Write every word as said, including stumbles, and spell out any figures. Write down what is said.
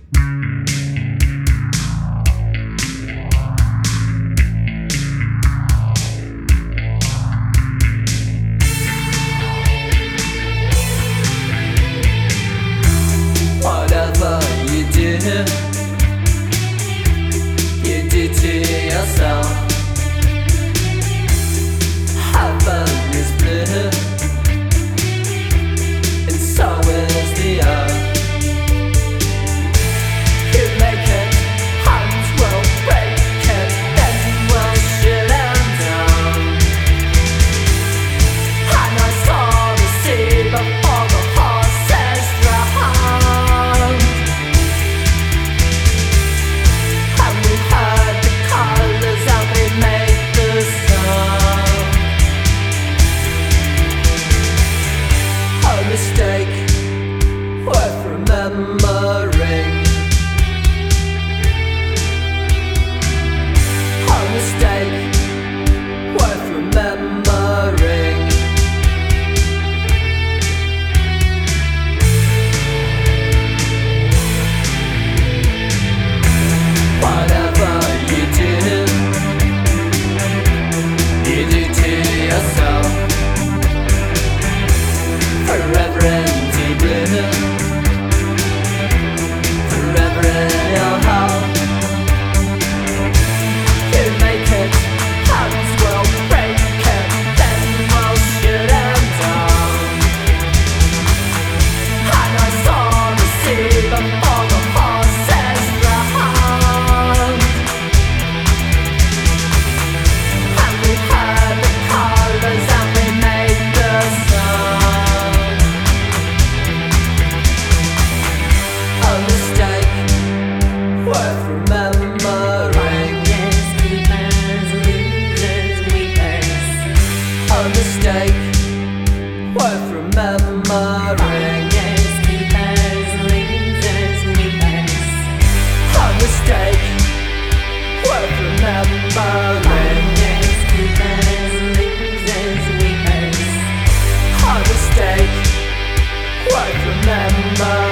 Whatever you do, you do to yourself. Heaven is blue, and so is the earth. You make it, hands will break it, then we'll shoot them down. And I saw the sea before the horses drowned. And we heard the colors and we made the sound. A mistake worth remembering. A mistake worth remembering. Whatever you do, you do to yourself. Forever in deep blue, forever in your heart. You make it, hands will break it, then we'll shoot them down. And I saw the sea before the horses drowned. And we heard the colors and we made the sound. A mistake worth remembering. Yes, keepers, losers, weepers. A mistake worth remembering. Yes, keepers, losers, weepers. A mistake worth remembering. Yes, keepers, losers, weepers. A mistake worth remembering.